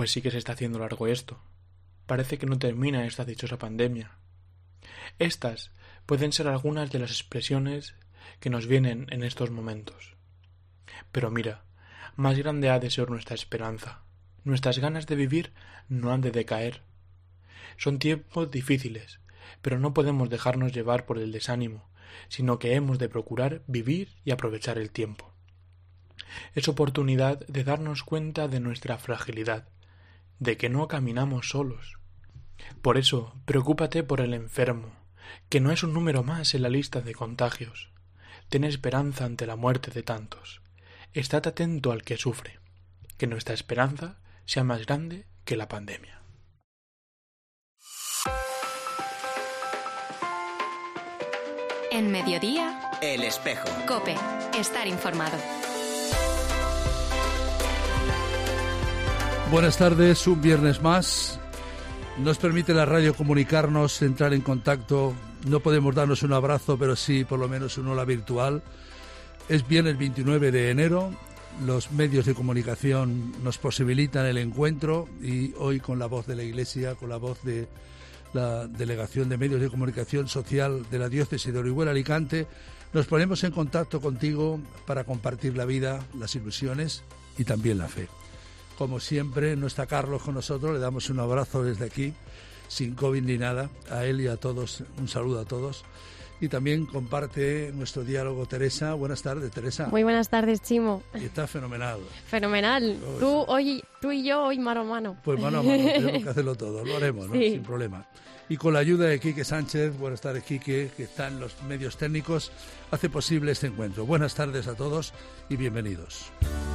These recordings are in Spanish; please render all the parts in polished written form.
Pues sí que se está haciendo largo esto. Parece que no termina esta dichosa pandemia. Estas pueden ser algunas de las expresiones que nos vienen en estos momentos. Pero mira, más grande ha de ser nuestra esperanza. Nuestras ganas de vivir no han de decaer. Son tiempos difíciles, pero no podemos dejarnos llevar por el desánimo, sino que hemos de procurar vivir y aprovechar el tiempo. Es oportunidad de darnos cuenta de nuestra fragilidad, de que no caminamos solos. Por eso, preocúpate por el enfermo, que no es un número más en la lista de contagios. Ten esperanza ante la muerte de tantos. Estate atento al que sufre, que nuestra esperanza sea más grande que la pandemia. En Mediodía, El Espejo. COPE. Estar informado. Buenas tardes, un viernes más. Nos permite la radio comunicarnos, entrar en contacto. No podemos darnos un abrazo, pero sí por lo menos un hola virtual. Es viernes 29 de enero. Los medios de comunicación nos posibilitan el encuentro y hoy con la voz de la Iglesia, con la voz de la Delegación de Medios de Comunicación Social de la Diócesis de Orihuela-Alicante, nos ponemos en contacto contigo para compartir la vida, las ilusiones y también la fe. Como siempre, no está Carlos con nosotros, le damos un abrazo desde aquí, sin COVID ni nada, a él y a todos, un saludo a todos. Y también comparte nuestro diálogo Teresa. Buenas tardes, Teresa. Muy buenas tardes, Chimo. Y está fenomenal. Fenomenal. Tú y yo hoy mano a mano. Pues mano a mano, tenemos que hacerlo todo, lo haremos, ¿no? Sí. Sin problema. Y con la ayuda de Quique Sánchez, buenas tardes Quique, que está en los medios técnicos, hace posible este encuentro. Buenas tardes a todos y bienvenidos.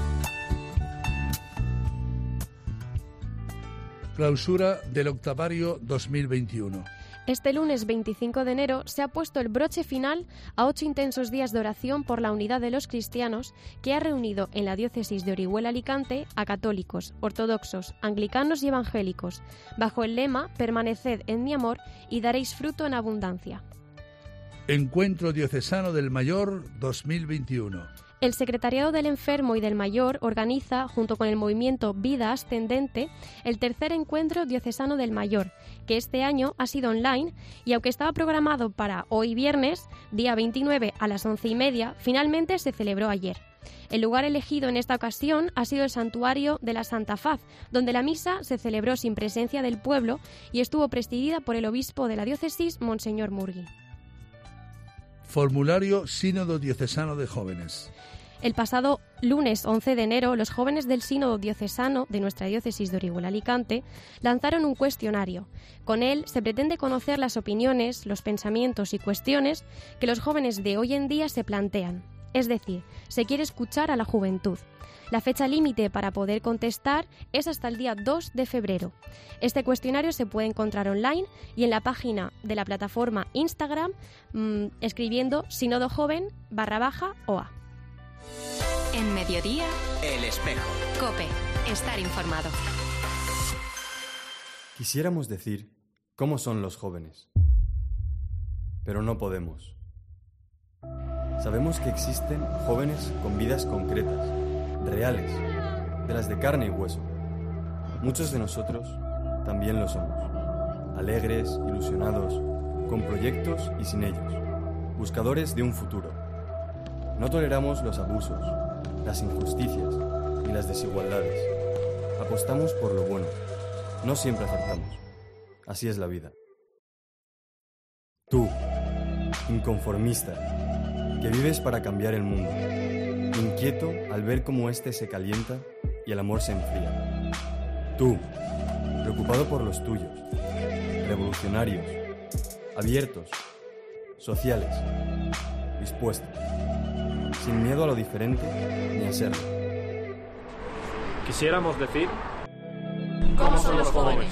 Clausura del Octavario 2021. Este lunes 25 de enero se ha puesto el broche final a 8 intensos días de oración por la unidad de los cristianos que ha reunido en la diócesis de Orihuela-Alicante a católicos, ortodoxos, anglicanos y evangélicos, bajo el lema «Permaneced en mi amor y daréis fruto en abundancia». Encuentro Diocesano del Mayor 2021. El Secretariado del Enfermo y del Mayor organiza, junto con el movimiento Vida Ascendente, el tercer encuentro diocesano del Mayor, que este año ha sido online y aunque estaba programado para hoy viernes, día 29 a las 11:30, finalmente se celebró ayer. El lugar elegido en esta ocasión ha sido el Santuario de la Santa Faz, donde la misa se celebró sin presencia del pueblo y estuvo presidida por el obispo de la diócesis, Monseñor Murgui. Formulario Sínodo Diocesano de Jóvenes. El pasado lunes 11 de enero, los jóvenes del Sínodo Diocesano de nuestra diócesis de Orihuela-Alicante lanzaron un cuestionario. Con él se pretende conocer las opiniones, los pensamientos y cuestiones que los jóvenes de hoy en día se plantean. Es decir, se quiere escuchar a la juventud. La fecha límite para poder contestar es hasta el día 2 de febrero. Este cuestionario se puede encontrar online y en la página de la plataforma Instagram escribiendo sínodojoven_OA. En Mediodía, El Espejo. COPE. Estar informado. Quisiéramos decir cómo son los jóvenes, pero no podemos. Sabemos que existen jóvenes con vidas concretas, reales, de las de carne y hueso. Muchos de nosotros también lo somos, alegres, ilusionados, con proyectos y sin ellos, buscadores de un futuro. No toleramos los abusos, las injusticias ni las desigualdades. Apostamos por lo bueno. No siempre acertamos. Así es la vida. Tú, inconformista, que vives para cambiar el mundo, inquieto al ver cómo éste se calienta y el amor se enfría. Tú, preocupado por los tuyos, revolucionarios, abiertos, sociales, dispuestos, sin miedo a lo diferente ni a serlo. Quisiéramos decir cómo son los jóvenes.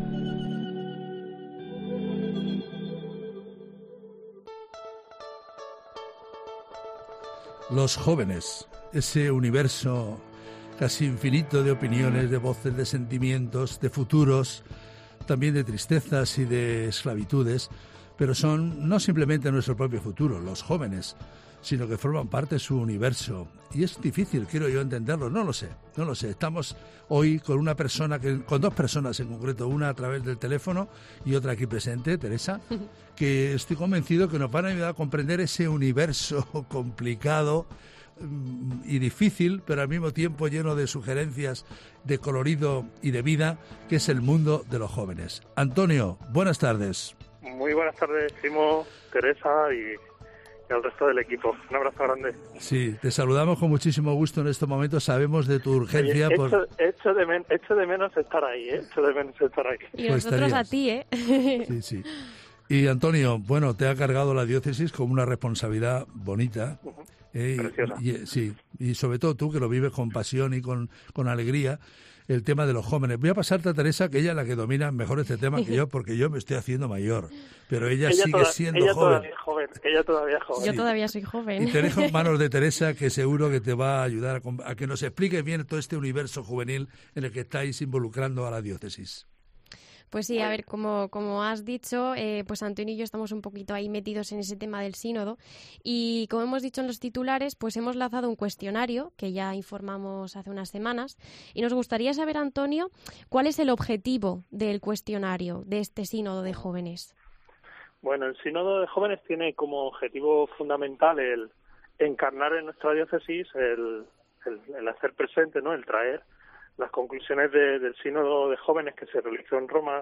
Los jóvenes, ese universo casi infinito de opiniones, de voces, de sentimientos, de futuros, también de tristezas y de esclavitudes, pero son no simplemente nuestro propio futuro, los jóvenes sino que forman parte de su universo. Y es difícil, quiero yo entenderlo, no lo sé. Estamos hoy con con dos personas en concreto, una a través del teléfono y otra aquí presente, Teresa, que estoy convencido que nos van a ayudar a comprender ese universo complicado y difícil, pero al mismo tiempo lleno de sugerencias, de colorido y de vida, que es el mundo de los jóvenes. Antonio, buenas tardes. Muy buenas tardes, Simo, Teresa y al resto del equipo. Un abrazo grande. Sí, te saludamos con muchísimo gusto en estos momentos. Sabemos de tu urgencia. Oye, echo de menos estar ahí, Echo de menos estar ahí. Y pues nosotros estarías. A ti, Sí. Y Antonio, bueno, te ha cargado la diócesis con una responsabilidad bonita. Preciosa. Y sobre todo tú, que lo vives con pasión y con alegría, el tema de los jóvenes. Voy a pasarte a Teresa, que ella es la que domina mejor este tema que yo, porque yo me estoy haciendo mayor. Pero ella sigue siendo joven. Ella todavía es joven. Yo todavía soy joven. Y te dejo en manos de Teresa, que seguro que te va a ayudar a que nos explique bien todo este universo juvenil en el que estáis involucrando a la diócesis. Pues sí, a ver, como has dicho, pues Antonio y yo estamos un poquito ahí metidos en ese tema del sínodo y como hemos dicho en los titulares, pues hemos lanzado un cuestionario que ya informamos hace unas semanas y nos gustaría saber, Antonio, cuál es el objetivo del cuestionario de este sínodo de jóvenes. Bueno, el sínodo de jóvenes tiene como objetivo fundamental el encarnar en nuestra diócesis el hacer presente, ¿no? El traer las conclusiones del sínodo de jóvenes que se realizó en Roma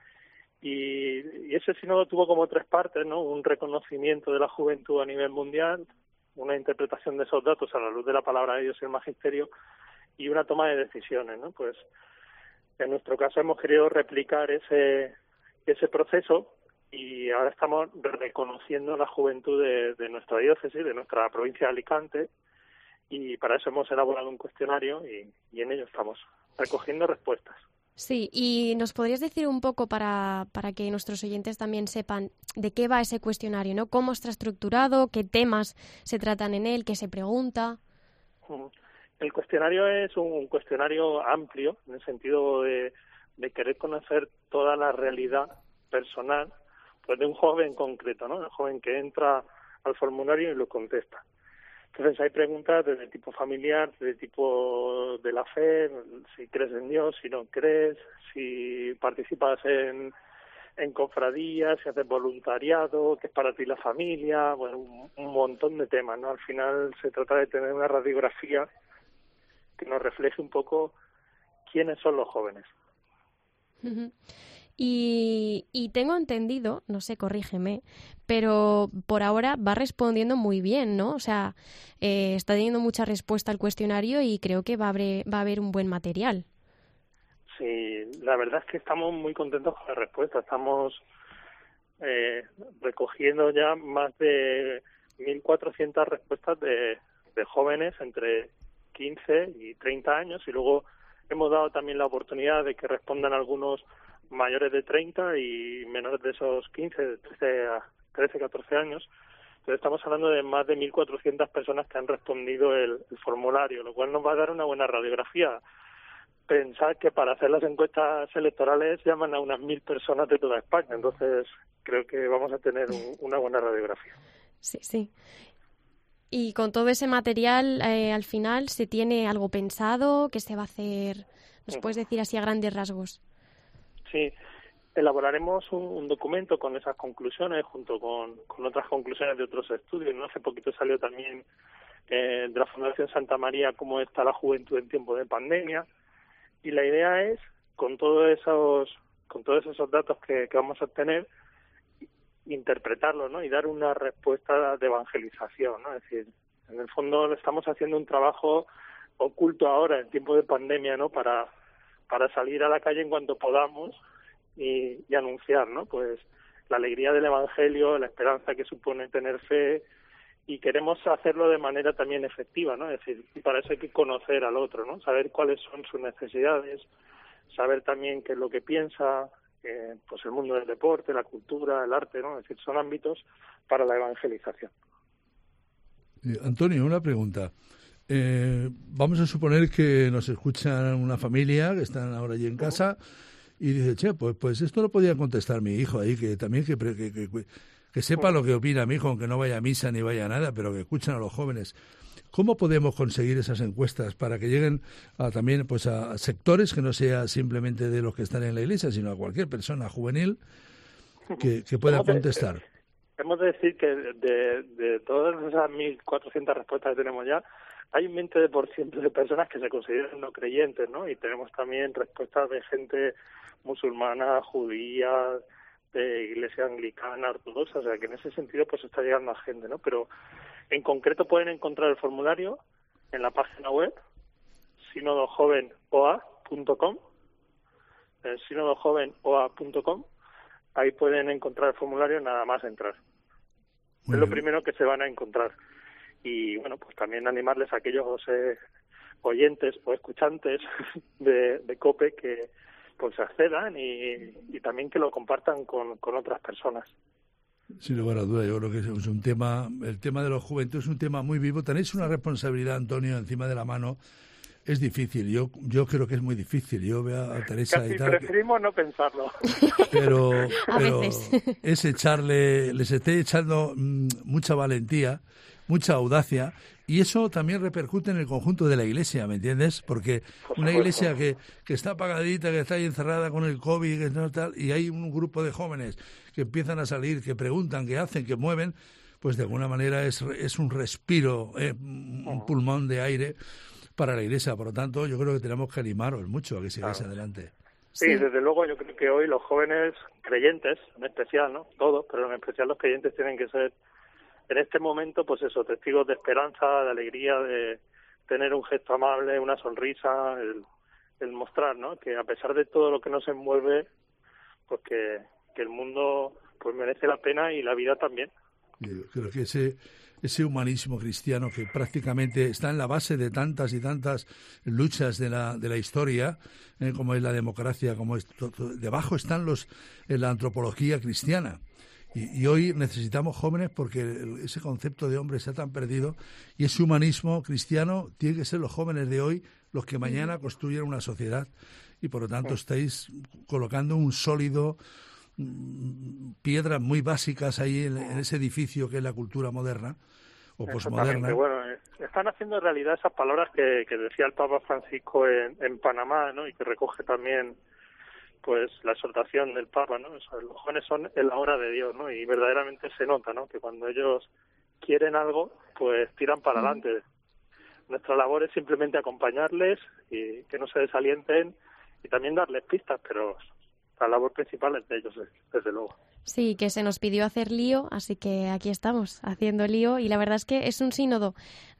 y ese sínodo tuvo como tres partes, ¿no? Un reconocimiento de la juventud a nivel mundial, una interpretación de esos datos a la luz de la palabra de Dios y el magisterio y una toma de decisiones, ¿no? Pues en nuestro caso hemos querido replicar ese proceso y ahora estamos reconociendo la juventud de nuestra diócesis, de nuestra provincia de Alicante. Y para eso hemos elaborado un cuestionario y en ello estamos recogiendo respuestas. Sí, y ¿nos podrías decir un poco para que nuestros oyentes también sepan de qué va ese cuestionario, ¿no? ¿Cómo está estructurado? ¿Qué temas se tratan en él? ¿Qué se pregunta? El cuestionario es un cuestionario amplio, en el sentido de querer conocer toda la realidad personal pues de un joven concreto, ¿no? El joven que entra al formulario y lo contesta. Entonces hay preguntas desde tipo familiar, desde tipo de la fe, si crees en Dios, si no crees, si participas en cofradías, si haces voluntariado, qué es para ti la familia, bueno, un montón de temas, ¿no? Al final se trata de tener una radiografía que nos refleje un poco quiénes son los jóvenes. Uh-huh. Y tengo entendido, no sé, corrígeme, pero por ahora va respondiendo muy bien, ¿no? O sea, está teniendo mucha respuesta al cuestionario y creo que va a haber un buen material. Sí, la verdad es que estamos muy contentos con la respuesta. Estamos recogiendo ya más de 1.400 respuestas de jóvenes entre 15 y 30 años y luego hemos dado también la oportunidad de que respondan algunos mayores de 30 y menores de esos 15, de 13, 14 años. Entonces estamos hablando de más de 1.400 personas que han respondido el formulario, lo cual nos va a dar una buena radiografía. Pensar que para hacer las encuestas electorales llaman a unas 1.000 personas de toda España, entonces creo que vamos a tener una buena radiografía. Sí. Y con todo ese material, al final, ¿se tiene algo pensado? ¿Qué se va a hacer? ¿Nos puedes decir así a grandes rasgos? Sí, elaboraremos un documento con esas conclusiones junto con otras conclusiones de otros estudios, ¿no? Hace poquito salió también de la Fundación Santa María cómo está la juventud en tiempo de pandemia y la idea es, con todos esos datos que vamos a obtener, interpretarlos, ¿no? Y dar una respuesta de evangelización, ¿no? Es decir, en el fondo estamos haciendo un trabajo oculto ahora en tiempo de pandemia, ¿no? Para salir a la calle en cuanto podamos y anunciar, ¿no? Pues la alegría del Evangelio, la esperanza que supone tener fe y queremos hacerlo de manera también efectiva, ¿no? Es decir, y para eso hay que conocer al otro, ¿no? Saber cuáles son sus necesidades, saber también qué es lo que piensa, pues el mundo del deporte, la cultura, el arte, ¿no? Es decir, son ámbitos para la evangelización. Antonio, una pregunta. Vamos a suponer que nos escuchan una familia que están ahora allí en casa y dice, che, pues esto lo podía contestar mi hijo ahí, que también que que sepa lo que opina mi hijo, aunque no vaya a misa ni vaya a nada, pero que escuchen a los jóvenes. ¿Cómo podemos conseguir esas encuestas para que lleguen también pues a sectores que no sea simplemente de los que están en la iglesia, sino a cualquier persona juvenil que pueda contestar? Hemos de decir que de todas esas 1.400 respuestas que tenemos ya, hay un 20% de personas que se consideran no creyentes, ¿no? Y tenemos también respuestas de gente musulmana, judía, de iglesia anglicana, ortodoxa, o sea que en ese sentido pues está llegando a gente, ¿no? Pero en concreto pueden encontrar el formulario en la página web sinodojovenoa.com, sinodojovenoa.com. Ahí pueden encontrar el formulario nada más entrar. Es lo primero que se van a encontrar. Y bueno, pues también animarles a aquellos oyentes o escuchantes de COPE que pues accedan y también que lo compartan con otras personas. Sin lugar a duda, yo creo que es un tema, el tema de los juventud es un tema muy vivo. Tenéis una responsabilidad, Antonio, encima de la mano. Es difícil, yo creo que es muy difícil. Yo veo a Teresa Casi y tal. Preferimos no pensarlo. Pero es les estoy echando mucha valentía, mucha audacia, y eso también repercute en el conjunto de la Iglesia, ¿me entiendes? Porque una Iglesia que está apagadita, que está ahí encerrada con el COVID, que no tal, y hay un grupo de jóvenes que empiezan a salir, que preguntan, que hacen, que mueven, pues de alguna manera es un respiro, un pulmón de aire para la Iglesia. Por lo tanto, yo creo que tenemos que animaros mucho a que sigáis adelante. Sí, desde luego yo creo que hoy los jóvenes creyentes, en especial, ¿no? Todos, pero en especial los creyentes tienen que ser en este momento, pues eso, testigos de esperanza, de alegría, de tener un gesto amable, una sonrisa, el mostrar, ¿no? Que a pesar de todo lo que nos envuelve, pues que el mundo pues merece la pena y la vida también. Yo creo que ese humanismo cristiano que prácticamente está en la base de tantas y tantas luchas de la historia, como es la democracia, como es debajo están la antropología cristiana. Y hoy necesitamos jóvenes porque ese concepto de hombre se ha tan perdido, y ese humanismo cristiano tiene que ser los jóvenes de hoy los que mañana construyen una sociedad, y por lo tanto estáis colocando un sólido, piedras muy básicas ahí en ese edificio que es la cultura moderna o posmoderna. Bueno, están haciendo realidad esas palabras que decía el Papa Francisco en Panamá, ¿no? Y que recoge también pues la exhortación del Papa, ¿no? O sea, los jóvenes son en la obra de Dios, ¿no? Y verdaderamente se nota, ¿no? Que cuando ellos quieren algo, pues tiran para adelante. Nuestra labor es simplemente acompañarles y que no se desalienten y también darles pistas, pero la labor principal es de ellos, desde luego. Sí, que se nos pidió hacer lío, así que aquí estamos, haciendo lío, y la verdad es que es un sínodo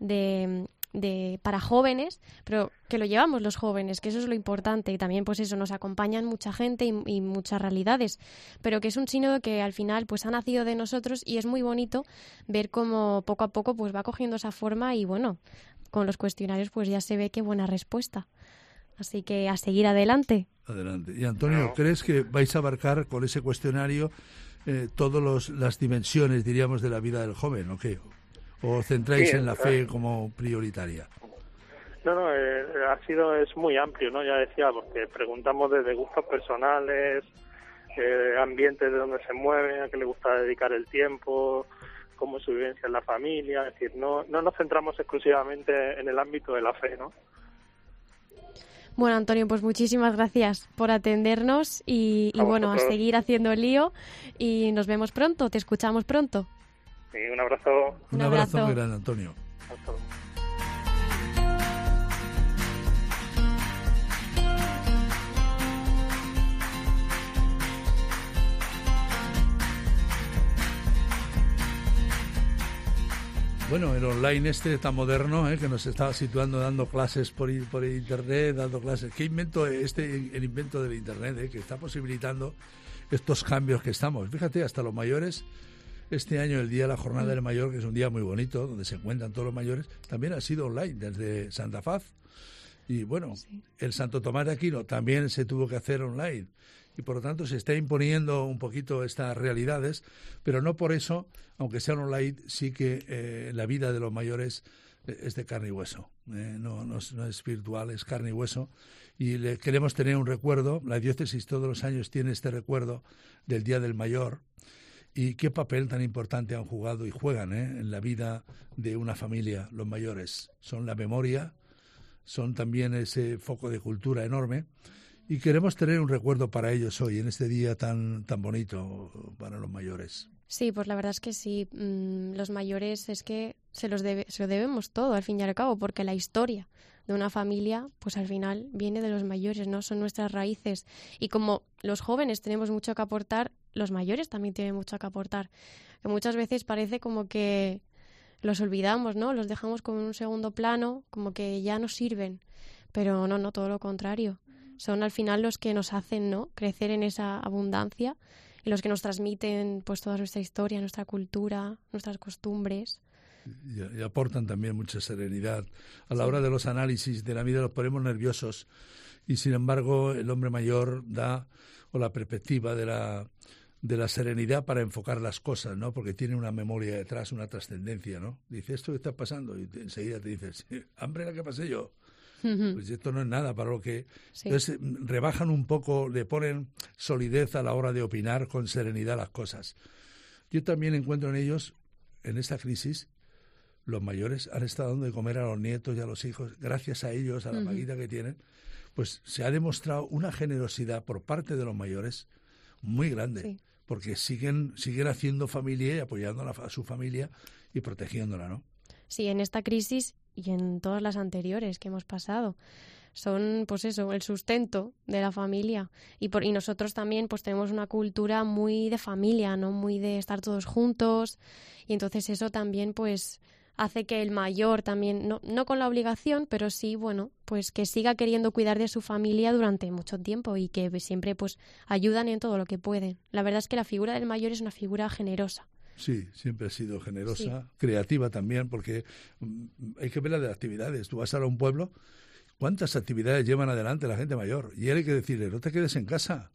para jóvenes, pero que lo llevamos los jóvenes, que eso es lo importante, y también pues eso, nos acompañan mucha gente y muchas realidades, pero que es un sínodo que al final pues ha nacido de nosotros, y es muy bonito ver cómo poco a poco pues va cogiendo esa forma, y bueno, con los cuestionarios pues ya se ve qué buena respuesta. Así que a seguir adelante. Adelante. Y Antonio, ¿crees que vais a abarcar con ese cuestionario todas las dimensiones, diríamos, de la vida del joven, o qué? ¿O centráis en la fe como prioritaria? No, es muy amplio, ¿no? Ya decía, porque preguntamos desde gustos personales, ambientes de donde se mueve, a qué le gusta dedicar el tiempo, cómo es su vivencia en la familia, es decir, no nos centramos exclusivamente en el ámbito de la fe, ¿no? Bueno, Antonio, pues muchísimas gracias por atendernos y bueno, a seguir haciendo lío, y nos vemos pronto, te escuchamos pronto. Sí, un abrazo. Un abrazo muy grande, Antonio. Hasta luego. Bueno, el online tan moderno, que nos está situando dando clases por internet, dando clases. ¿Qué invento el invento del internet, que está posibilitando estos cambios que estamos? Fíjate, hasta los mayores, este año el día de la Jornada del Mayor, que es un día muy bonito, donde se encuentran todos los mayores, también ha sido online desde Santa Faz. Y bueno, el Santo Tomás de Aquino también se tuvo que hacer online. Y por lo tanto se está imponiendo un poquito estas realidades, pero no por eso, aunque sea online, sí que la vida de los mayores es de carne y hueso. No es virtual, es carne y hueso. Y queremos tener un recuerdo. La diócesis todos los años tiene este recuerdo del Día del Mayor. ¿Y qué papel tan importante han jugado y juegan en la vida de una familia los mayores? Son la memoria, son también ese foco de cultura enorme, y queremos tener un recuerdo para ellos hoy, en este día tan bonito para los mayores. Sí, pues la verdad es que sí. Los mayores es que se lo debemos todo, al fin y al cabo, porque la historia de una familia, pues al final viene de los mayores, ¿no? Son nuestras raíces. Y como los jóvenes tenemos mucho que aportar, los mayores también tienen mucho que aportar. Que muchas veces parece como que los olvidamos, ¿no? Los dejamos como en un segundo plano, como que ya no sirven. Pero no, todo lo contrario. Son al final los que nos hacen, ¿no?, crecer en esa abundancia, y los que nos transmiten pues toda nuestra historia, nuestra cultura, nuestras costumbres. Y aportan también mucha serenidad. A la hora de los análisis de la vida los ponemos nerviosos, y sin embargo el hombre mayor da la perspectiva de la serenidad para enfocar las cosas, ¿no? Porque tiene una memoria detrás, una trascendencia, ¿no? Dice, ¿esto que está pasando? Y enseguida te dices, hambre la que pasé yo. Pues esto no es nada para lo que... Sí. Entonces rebajan un poco, le ponen solidez a la hora de opinar con serenidad las cosas. Yo también encuentro en ellos, en esta crisis, los mayores han estado dando de comer a los nietos y a los hijos. Gracias a ellos, a la paguita que tienen, pues se ha demostrado una generosidad por parte de los mayores muy grande. Sí. Porque siguen haciendo familia y apoyando a su familia y protegiéndola, ¿no? Sí, en esta crisis y en todas las anteriores que hemos pasado. Son, pues eso, el sustento de la familia. Y nosotros también pues tenemos una cultura muy de familia, ¿no? Muy de estar todos juntos. Y entonces eso también pues hace que el mayor también, no con la obligación, pero sí, bueno, pues que siga queriendo cuidar de su familia durante mucho tiempo, y que siempre pues ayudan en todo lo que pueden. La verdad es que la figura del mayor es una figura generosa. Sí, siempre ha sido generosa, sí. Creativa también, porque hay que ver las actividades. Tú vas a un pueblo, ¿cuántas actividades llevan adelante la gente mayor? Y hay que decirle, no te quedes en casa.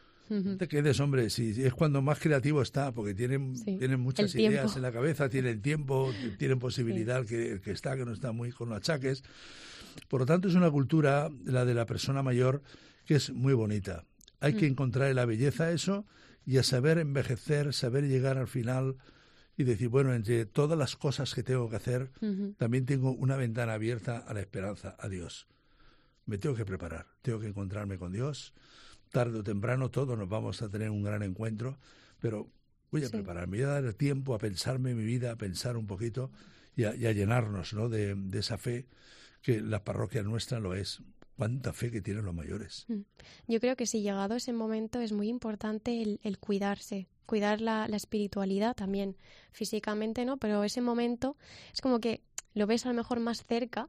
No te quedes, hombre, si es cuando más creativo está, porque tienen muchas ideas en la cabeza, tienen tiempo, tienen posibilidad, que no está muy con los achaques. Por lo tanto, es una cultura, la de la persona mayor, que es muy bonita. Hay que encontrar en la belleza eso, y a saber envejecer, saber llegar al final y decir, bueno, entre todas las cosas que tengo que hacer, también tengo una ventana abierta a la esperanza, a Dios. Me tengo que preparar, tengo que encontrarme con Dios. Tarde o temprano todos nos vamos a tener un gran encuentro, pero voy a prepararme, voy a dar el tiempo a pensarme mi vida, a pensar un poquito y a llenarnos, ¿no?, de esa fe que la parroquia nuestra lo es. ¿Cuánta fe que tienen los mayores? Yo creo que si llegado ese momento es muy importante el cuidarse, cuidar la espiritualidad también, físicamente, ¿no? Pero ese momento es como que lo ves a lo mejor más cerca,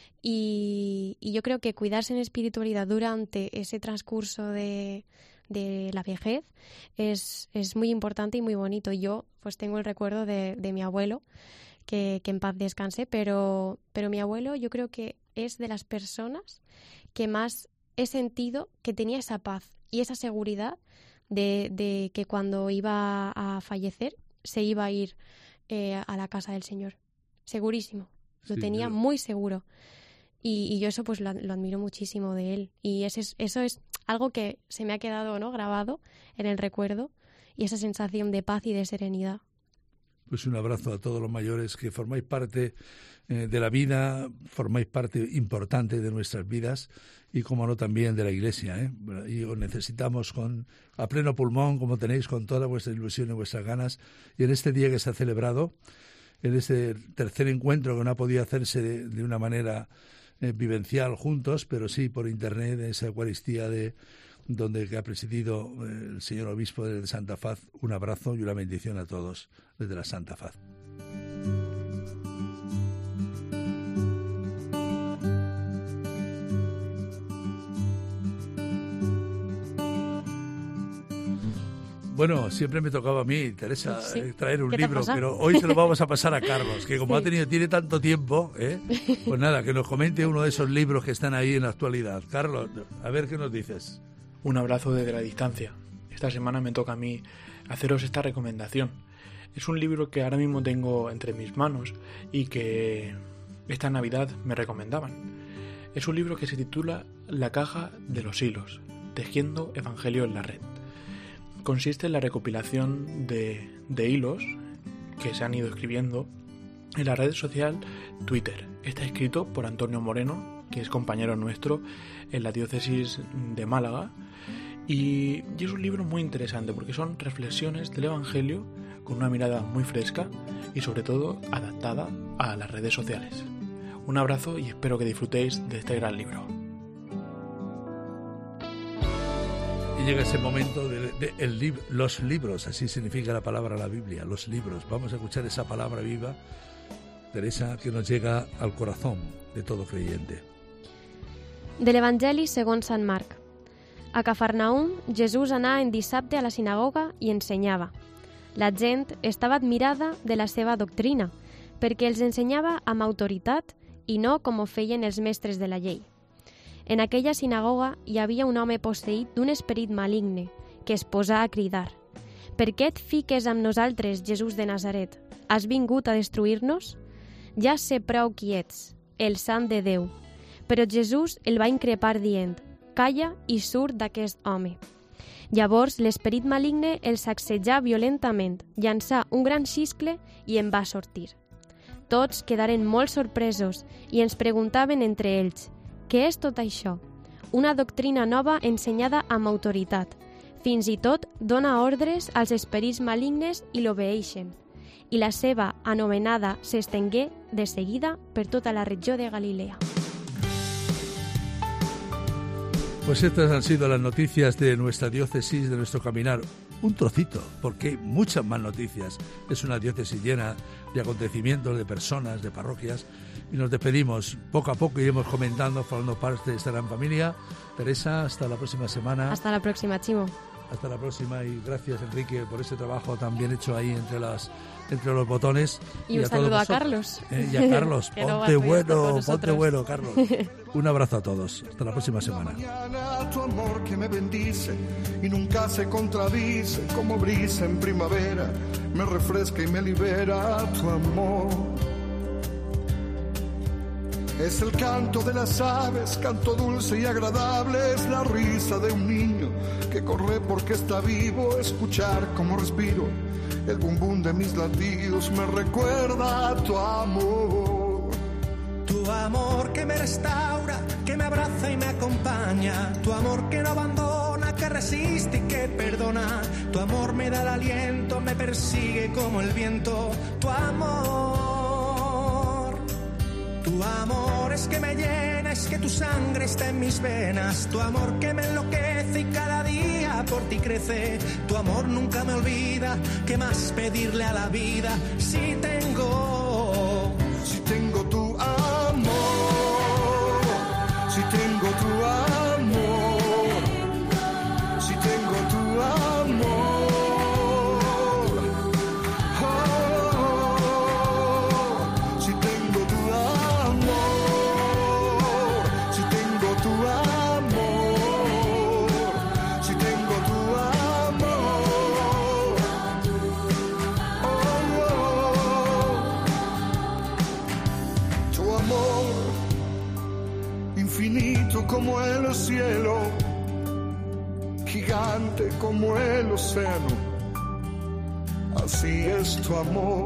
y yo creo que cuidarse en espiritualidad durante ese transcurso de la vejez es muy importante y muy bonito. Yo pues tengo el recuerdo de mi abuelo, que en paz descanse, pero mi abuelo yo creo que es de las personas que más he sentido que tenía esa paz y esa seguridad de que cuando iba a fallecer se iba a ir a la casa del Señor. Segurísimo. Lo tenía muy seguro. Y yo eso pues lo admiro muchísimo de él. Y eso es algo que se me ha quedado, ¿no?, grabado en el recuerdo, y esa sensación de paz y de serenidad. Pues un abrazo a todos los mayores que formáis parte de la vida, formáis parte importante de nuestras vidas, y como no también de la Iglesia, Y os necesitamos a pleno pulmón, como tenéis, con toda vuestra ilusión y vuestras ganas. Y en este día que se ha celebrado, en este tercer encuentro que no ha podido hacerse de una manera vivencial juntos, pero sí por internet, de esa Eucaristía que ha presidido el señor obispo de Santa Faz, un abrazo y una bendición a todos desde la Santa Faz. Bueno, siempre me tocaba a mí, Teresa, traer un libro, pero hoy se lo vamos a pasar a Carlos, que como tiene tanto tiempo, pues nada, que nos comente uno de esos libros que están ahí en la actualidad. Carlos, a ver qué nos dices. Un abrazo desde la distancia. Esta semana me toca a mí haceros esta recomendación. Es un libro que ahora mismo tengo entre mis manos y que esta Navidad me recomendaban. Es un libro que se titula La caja de los hilos, tejiendo evangelio en la red. consiste en la recopilación de hilos que se han ido escribiendo en la red social Twitter. Está escrito por Antonio Moreno, que es compañero nuestro en la diócesis de Málaga, y es un libro muy interesante porque son reflexiones del Evangelio con una mirada muy fresca y sobre todo adaptada a las redes sociales. Un abrazo y espero que disfrutéis de este gran libro. Y llega ese momento de los libros, así significa la palabra la Biblia, los libros. Vamos a escuchar esa palabra viva, Teresa, que nos llega al corazón de todo creyente. De l'Evangeli segons Sant Marc. A Cafarnaum, Jesús anà en dissabte a la sinagoga i ensenyava. La gent estava admirada de la seva doctrina, perquè els ensenyava amb autoritat i no com ho feien els mestres de la llei. En aquella sinagoga hi havia un home posseït d'un esperit maligne, que es posà a cridar: «Per què et fiques amb nosaltres, Jesús de Nazaret? Has vingut a destruir-nos? Ja sé prou qui ets, el sant de Déu». Però Jesús el va increpar dient: «Calla i surt d'aquest home». Llavors l'esperit maligne el sacsejà violentament, llançà un gran xiscle i en va sortir. Tots quedaren molt sorpresos i ens preguntaven entre ells: «Què és tot això?» Una doctrina nova ensenyada amb autoritat. Fins i tot dona ordres als esperits malignes i l'obeeixen. I la seva anomenada s'estengué de seguida per tota la regió de Galilea. Pues estas han sido las noticias de nuestra diócesis, de nuestro caminar. Un trocito, porque hay muchas más noticias. Es una diócesis llena de acontecimientos, de personas, de parroquias. Y nos despedimos. Poco a poco iremos comentando, formando parte de esta gran familia. Teresa, hasta la próxima semana. Hasta la próxima, Chimo. Hasta la próxima y gracias, Enrique, por ese trabajo tan bien hecho ahí entre los botones. Y un saludo a Carlos. Y a Carlos, ponte bueno, Carlos. Un abrazo a todos. Hasta la próxima semana. Tu amor que me bendice y nunca se contradice, como brisa en primavera, me refresca y me libera tu amor. Es el canto de las aves, canto dulce y agradable, es la risa de un niño que corre porque está vivo, escuchar como respiro, el bum bum de mis latidos me recuerda tu amor. Tu amor que me restaura, que me abraza y me acompaña, tu amor que no abandona, que resiste y que perdona, tu amor me da el aliento, me persigue como el viento, tu amor. Tu amor es que me llena, es que tu sangre está en mis venas, tu amor que me enloquece y cada día por ti crece, tu amor nunca me olvida, ¿qué más pedirle a la vida si tengo tu amor, si tengo tu amor, si tengo tu amor. Infinito como el cielo, gigante como el océano, así es tu amor.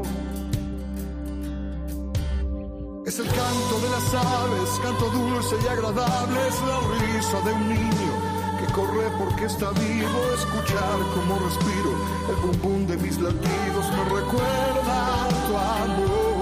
Es el canto de las aves, canto dulce y agradable, es la risa de un niño que corre porque está vivo, escuchar como respiro, el bum bum de mis latidos me recuerda tu amor.